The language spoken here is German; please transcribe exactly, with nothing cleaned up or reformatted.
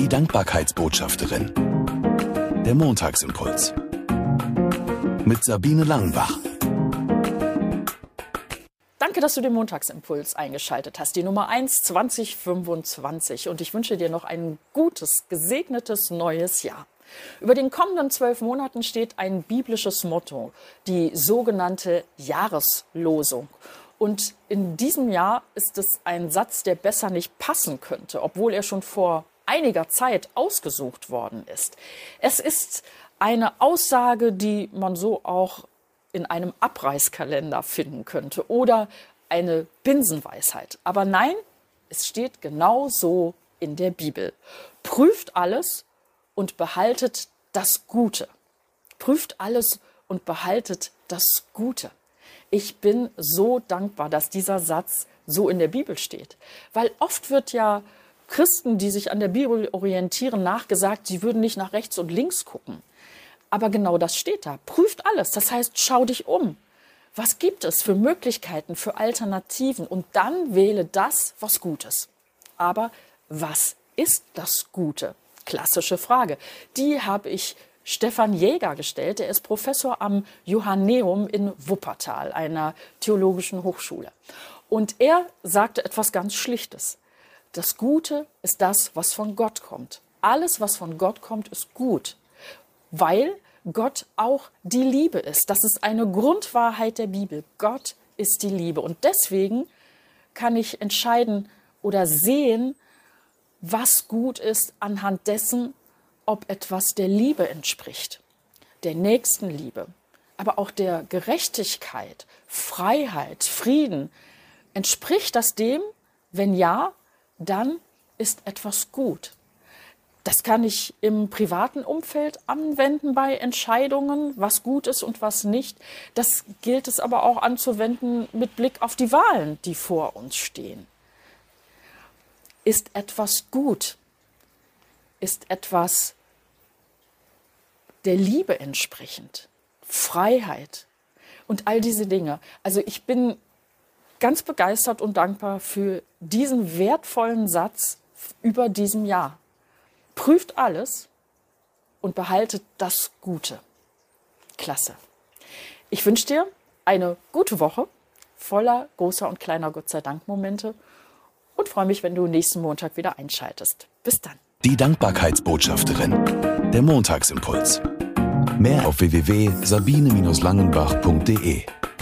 Die Dankbarkeitsbotschafterin. Der Montagsimpuls. Mit Sabine Langenbach. Danke, dass du den Montagsimpuls eingeschaltet hast, die Nummer eins zwanzig fünfundzwanzig. Und ich wünsche dir noch ein gutes, gesegnetes neues Jahr. Über den kommenden zwölf Monaten steht ein biblisches Motto, die sogenannte Jahreslosung. Und in diesem Jahr ist es ein Satz, der besser nicht passen könnte, obwohl er schon vor einiger Zeit ausgesucht worden ist. Es ist eine Aussage, die man so auch in einem Abreißkalender finden könnte oder eine Binsenweisheit. Aber nein, es steht genau so in der Bibel. Prüft alles und behaltet das Gute. Prüft alles und behaltet das Gute. Ich bin so dankbar, dass dieser Satz so in der Bibel steht. Weil oft wird ja Christen, die sich an der Bibel orientieren, nachgesagt, sie würden nicht nach rechts und links gucken. Aber genau das steht da. Prüft alles. Das heißt, schau dich um. Was gibt es für Möglichkeiten, für Alternativen? Und dann wähle das, was gut ist. Aber was ist das Gute? Klassische Frage. Die habe ich Stefan Jäger gestellt. Er ist Professor am Johanneum in Wuppertal, einer theologischen Hochschule. Und er sagte etwas ganz Schlichtes. Das Gute ist das, was von Gott kommt. Alles, was von Gott kommt, ist gut, weil Gott auch die Liebe ist. Das ist eine Grundwahrheit der Bibel. Gott ist die Liebe. Und deswegen kann ich entscheiden oder sehen, was gut ist anhand dessen, ob etwas der Liebe entspricht, der Nächstenliebe, aber auch der Gerechtigkeit, Freiheit, Frieden. Entspricht das dem? Wenn ja, dann ist etwas gut. Das kann ich im privaten Umfeld anwenden bei Entscheidungen, was gut ist und was nicht. Das gilt es aber auch anzuwenden mit Blick auf die Wahlen, die vor uns stehen. Ist etwas gut? Ist etwas der Liebe entsprechend? Freiheit und all diese Dinge. Also ich bin ganz begeistert und dankbar für diesen wertvollen Satz über diesem Jahr. Prüft alles und behaltet das Gute. Klasse. Ich wünsche dir eine gute Woche voller großer und kleiner Gott sei Dank Momente und freue mich, wenn du nächsten Montag wieder einschaltest. Bis dann. Die Dankbarkeitsbotschafterin. Der Montagsimpuls. Mehr auf w w w punkt sabine Langenbach punkt de.